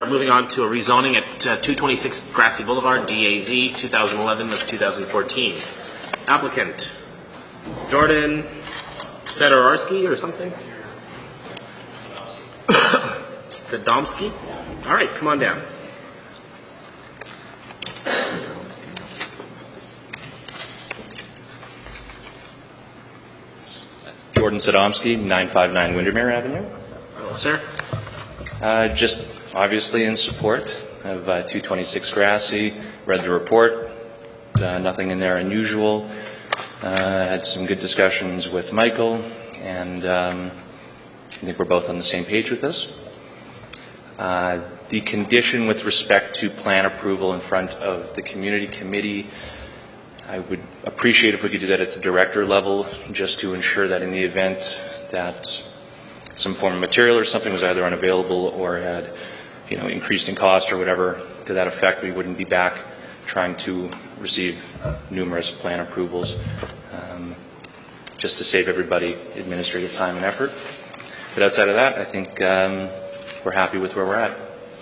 Moving on to a rezoning at 226 Grassy Boulevard, DAZ 2011 of 2014. Applicant Jordan Sedorowski or something? Sadomsky? All right, come on down. Jordan Sadomsky, 959 Windermere Avenue. Hello, sir. Just obviously in support of 226 Grassy. Read the report. Nothing in there unusual. Had some good discussions with Michael, and I think we're both on the same page with this. The condition with respect to plan approval in front of the community committee, I would appreciate if we could do that at the director level, just to ensure that in the event that some form of material or something was either unavailable or had, increased in cost or whatever to that effect, we wouldn't be back trying to receive numerous plan approvals, just to save everybody administrative time and effort. But outside of that, I think we're happy with where we're at.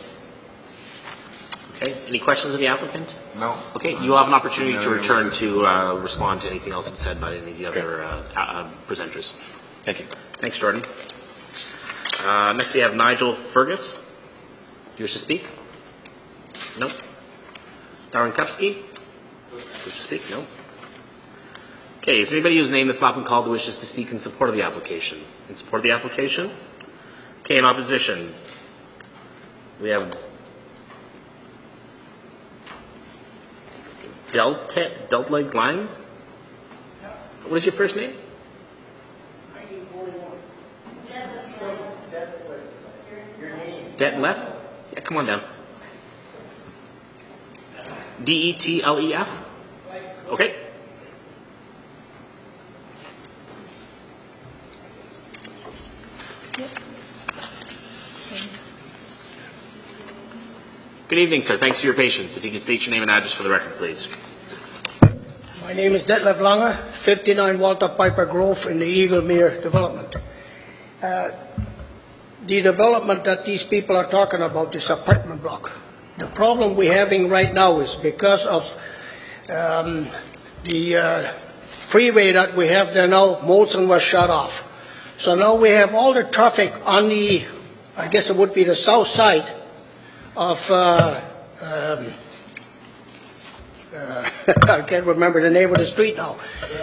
Okay. Any questions of the applicant? No. Okay. You will have an opportunity to return to respond to anything else that's said by any of the other presenters. Thank you. Thanks, Jordan. Next, we have Nigel Fergus. Do you wish to speak? No. Darren Kupski? Wish to speak? No. Okay. Is there anybody whose name that's not been called who wishes to speak in support of the application? In support of the application? Okay. In opposition, we have Deltleg Lang? What is your first name? 1941. Detlef? Yeah, come on down. Detlef? Okay. Good evening, sir. Thanks for your patience. If you could state your name and address for the record, please. My name is Detlef Lange, 59 Walter Piper Grove in the Eaglemere development. The development that these people are talking about is apartment block. The problem we're having right now is because of the freeway that we have there now, Molson was shut off. So now we have all the traffic on the, I guess it would be the south side of, I can't remember the name of the street now.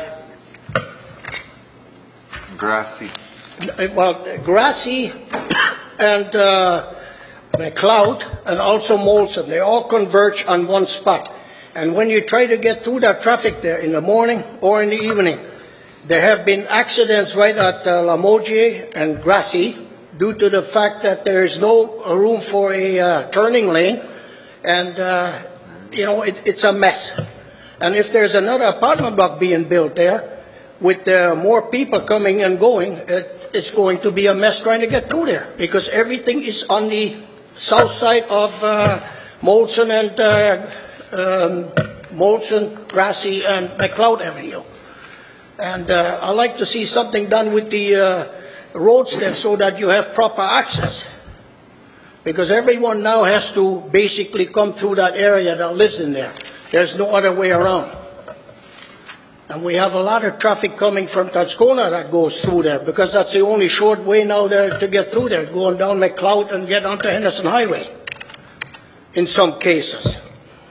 Grassy. Well, Grassy and McLeod and also Molson, they all converge on one spot. And when you try to get through that traffic there in the morning or in the evening, there have been accidents right at Lamogier and Grassy due to the fact that there is no room for a turning lane. And, it's a mess. And if there's another apartment block being built there, with more people coming and going, it's going to be a mess trying to get through there because everything is on the south side of Molson and Grassy, and McLeod Avenue. And I'd like to see something done with the roads there so that you have proper access. Because everyone now has to basically come through that area that lives in there. There's no other way around. And we have a lot of traffic coming from Tascona that goes through there because that's the only short way now there to get through there, going down McLeod and get onto Henderson Highway in some cases.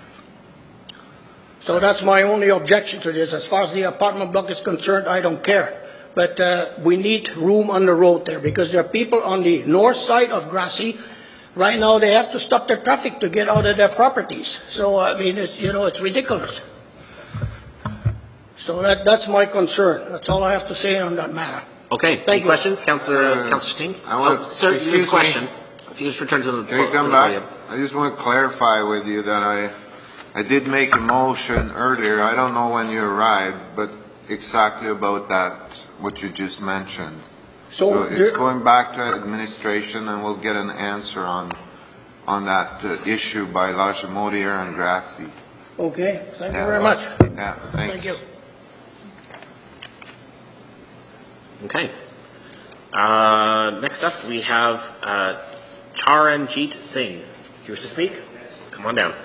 So that's my only objection to this. As far as the apartment block is concerned, I don't care. But we need room on the road there because there are people on the north side of Grassy. Right now they have to stop their traffic to get out of their properties. So, I mean, it's ridiculous. So that's my concern. That's all I have to say on that matter. Okay. Any questions? Councillor Steen? Sir, excuse a question. If you just return to the Can you come back? I just want to clarify with you that I did make a motion earlier. I don't know when you arrived, but exactly about that, what you just mentioned. So it's going back to administration, and we'll get an answer on that issue by Lajemodier and Grassy. Okay. Thank you very much. Yeah, thanks. Thank you. Okay. Next up, we have Charanjit Singh. you wish to speak? Come on down.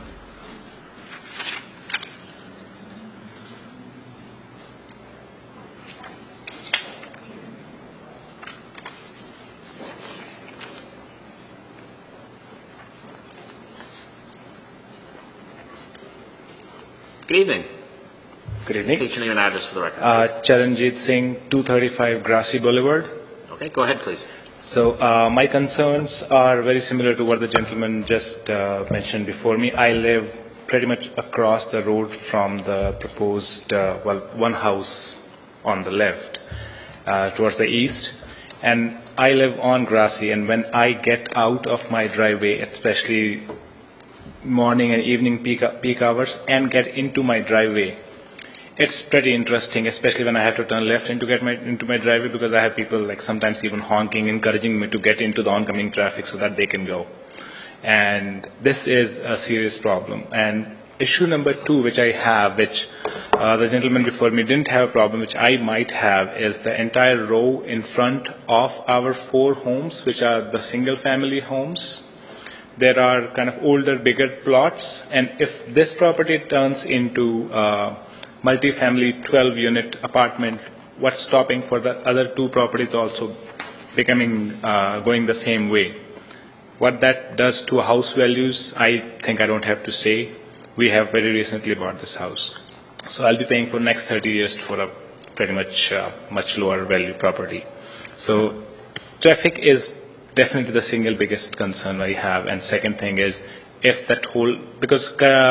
Good evening. Good evening. State your name and address for the record, please. Charanjit Singh, 235 Grassy Boulevard. Okay, go ahead, please. So my concerns are very similar to what the gentleman just mentioned before me. I live pretty much across the road from the proposed, one house on the left towards the east. And I live on Grassy, and when I get out of my driveway, especially morning and evening peak hours, and get into my driveway, it's pretty interesting, especially when I have to turn left into my driveway, because I have people like sometimes even honking, encouraging me to get into the oncoming traffic so that they can go. And this is a serious problem. And issue number 2, which I have, which the gentleman before me didn't have a problem, which I might have, is the entire row in front of our 4 homes, which are the single-family homes. There are kind of older, bigger plots, and if this property turns into multi-family 12-unit apartment, what's stopping for the other 2 properties also going the same way? What that does to house values, I think I don't have to say. We have very recently bought this house. So I'll be paying for next 30 years for a pretty much much lower value property. So traffic is definitely the single biggest concern I have. And second thing is, if that whole, because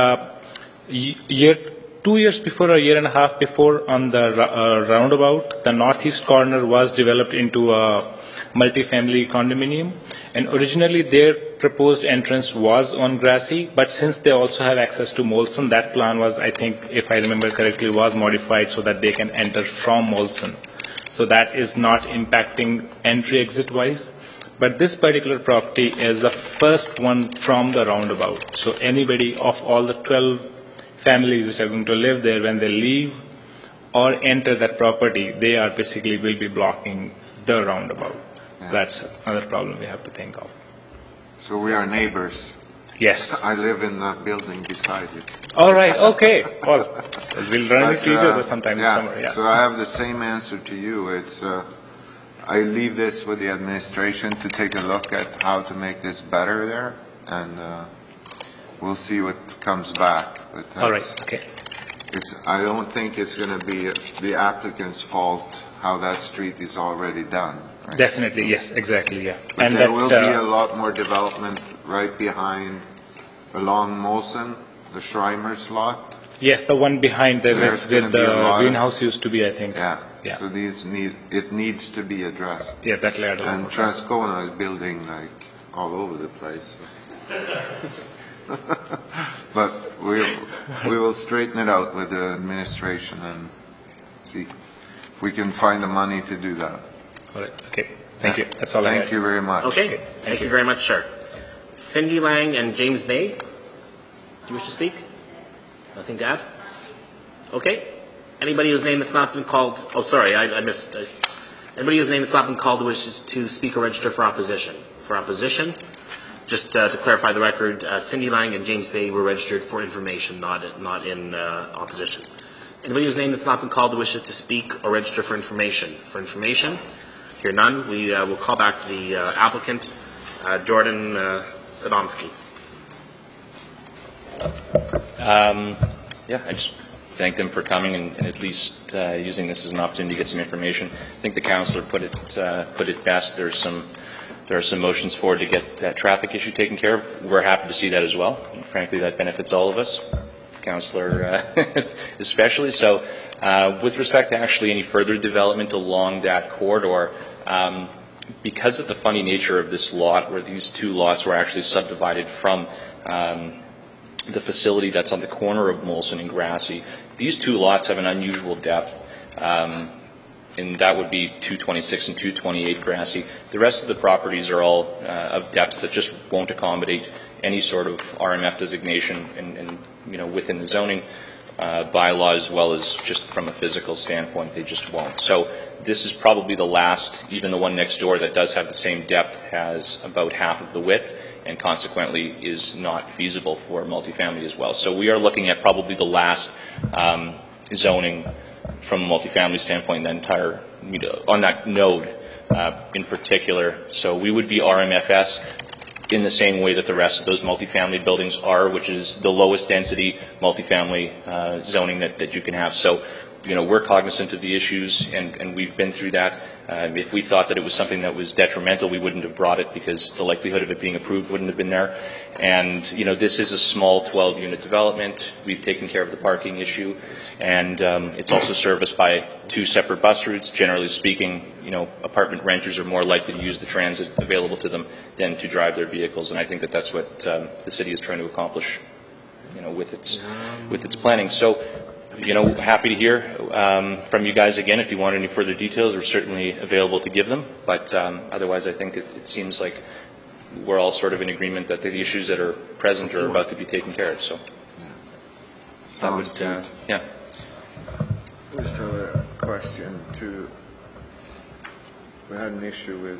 2 years before, or a year and a half before, on the roundabout, the northeast corner was developed into a multi-family condominium. And originally their proposed entrance was on Grassy, but since they also have access to Molson, that plan was, I think, if I remember correctly, was modified so that they can enter from Molson. So that is not impacting entry-exit wise. But this particular property is the first one from the roundabout. So anybody of all the 12 families which are going to live there, when they leave or enter that property, they are basically will be blocking the roundabout. Yeah. That's another problem we have to think of. So we are neighbors. Yes. I live in the building beside you. All right. Okay. Well, we'll run into each other sometime in summer. Yeah. So I have the same answer to you. It's I leave this with the administration to take a look at how to make this better there, and we'll see what comes back. But all right. Okay. I don't think it's going to be the applicant's fault how that street is already done. Right? Definitely, yes, exactly, yeah. But and there will be a lot more development right behind, along Molson, the Schreimer's lot. Yes, the one behind the greenhouse used to be, I think. Yeah. So it needs to be addressed. Yeah, that layer. And Transcona is building like all over the place. So. But we will straighten it out with the administration and see if we can find the money to do that. All right. Okay. Thank you. That's all I have. Thank you very much. Okay. Thank you very much, sir. Cindy Lang and James Bay, do you wish to speak? Nothing to add? Okay. Anybody whose name that's not been called, oh, sorry, I missed. Anybody whose name that's not been called who wishes to speak or register for opposition? For opposition, just to clarify the record, Cindy Lang and James Bay were registered for information, not in opposition. Anybody whose name that's not been called who wishes to speak or register for information? For information, hear none. We will call back the applicant, Jordan Sadomsky. I just thank them for coming and at least using this as an opportunity to get some information. I think the councillor put it best. There are some motions forward to get that traffic issue taken care of. We're happy to see that as well. Frankly, that benefits all of us, councillor especially. So, with respect to actually any further development along that corridor, because of the funny nature of this lot, where these 2 lots were actually subdivided from the facility that's on the corner of Molson and Grassy, these 2 lots have an unusual depth, and that would be 226 and 228 Grassy. The rest of the properties are all of depths that just won't accommodate any sort of RMF designation and within the zoning bylaw, as well as just from a physical standpoint, they just won't. So this is probably the last, even the one next door that does have the same depth has about half of the width, and consequently is not feasible for multifamily as well. So we are looking at probably the last zoning from a multifamily standpoint, the entire, on that node in particular. So we would be RMFS in the same way that the rest of those multifamily buildings are, which is the lowest density multifamily zoning that you can have. So, we're cognizant of the issues, and we've been through that. If we thought that it was something that was detrimental, we wouldn't have brought it because the likelihood of it being approved wouldn't have been there. And, this is a small 12-unit development. We've taken care of the parking issue, and it's also serviced by 2 separate bus routes. Generally speaking, apartment renters are more likely to use the transit available to them than to drive their vehicles, and I think that that's what the city is trying to accomplish, with its planning. So, happy to hear from you guys again. If you want any further details, we're certainly available to give them. But otherwise, I think it seems like we're all sort of in agreement that the issues that are present are about to be taken care of. So, Sounds good. yeah. Just have a question too. We had an issue with,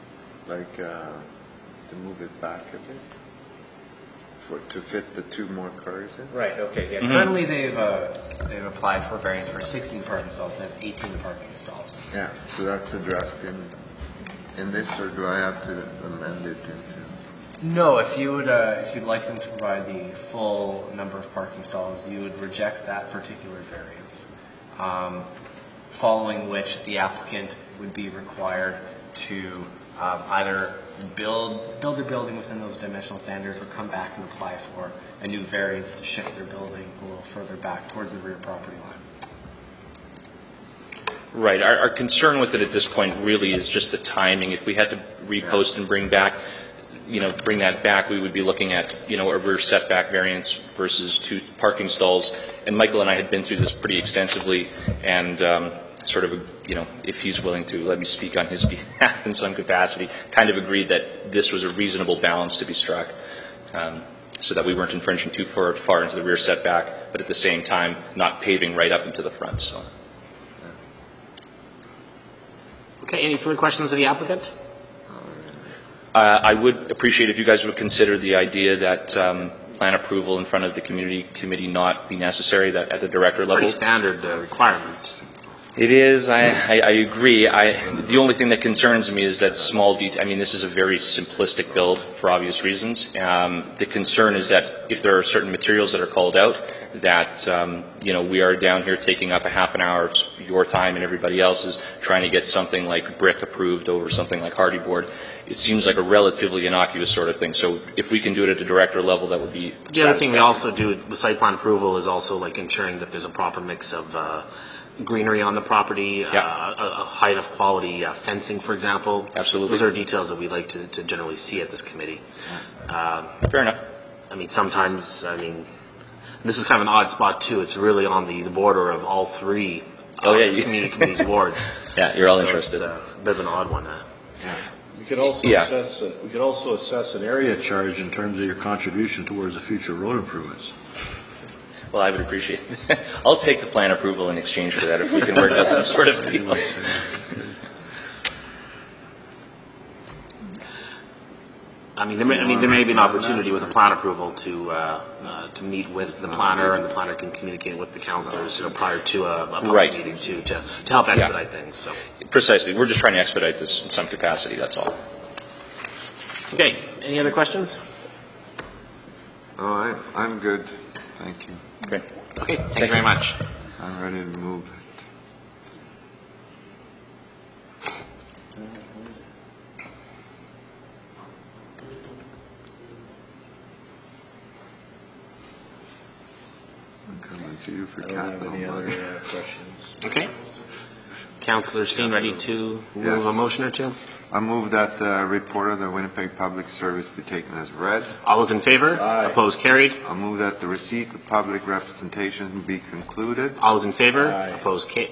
to move it back a bit to fit the 2 more cars in. Right. Okay. Yeah. Currently, they've applied for variance for 16 parking stalls and 18 parking stalls. Yeah. So that's addressed in this, or do I have to amend it into? No. If you'd like them to provide the full number of parking stalls, you would reject that particular variance. Following which, the applicant would be required to either build their building within those dimensional standards or come back and apply for a new variance to shift their building a little further back towards the rear property line. Right. Our concern with it at this point really is just the timing. If we had to repost and bring that back, we would be looking at, a rear setback variance versus 2 parking stalls. And Michael and I had been through this pretty extensively, and if he's willing to let me speak on his behalf in some capacity, kind of agreed that this was a reasonable balance to be struck, so that we weren't infringing too far into the rear setback, but at the same time not paving right up into the front. So. Okay, any further questions of the applicant? I would appreciate if you guys would consider the idea that plan approval in front of the community committee not be necessary, that at the director level. Pretty standard requirements. It is. I agree. The only thing that concerns me is that small detail. I mean, this is a very simplistic build for obvious reasons. The concern is that if there are certain materials that are called out, that we are down here taking up a half an hour of your time and everybody else's trying to get something like brick approved over something like hardy board. It seems like a relatively innocuous sort of thing. So if we can do it at the director level, that would be. The other thing we also do with site plan approval is also like ensuring that there's a proper mix of greenery on the property, a height of quality fencing, for example. Absolutely. Those are details that we like to generally see at this committee. Fair enough. I mean, sometimes, this is kind of an odd spot too. It's really on the border of all 3 community committee's wards. Yeah, you're all So interested. It's a bit of an odd one. We could also assess an area charge in terms of your contribution towards the future road improvements. Well, I would appreciate it. I'll take the plan approval in exchange for that if we can work out some sort of deal. There may be an opportunity with a plan approval to meet with the planner, and the planner can communicate with the councillors prior to a public meeting to help expedite things. So. Precisely. We're just trying to expedite this in some capacity, that's all. Okay. Any other questions? Oh, I'm good. Thank you. Okay. Okay. Thank you very much. I'm ready to move it. I'm coming to you for I don't have any other cat. questions. Okay. Councillor Steen, ready to move Yes. a motion or two? I move that the report of the Winnipeg Public Service be taken as read. All those in favor? Aye. Opposed? Carried. I move that the receipt of public representation be concluded. All those in favor? Aye. Opposed?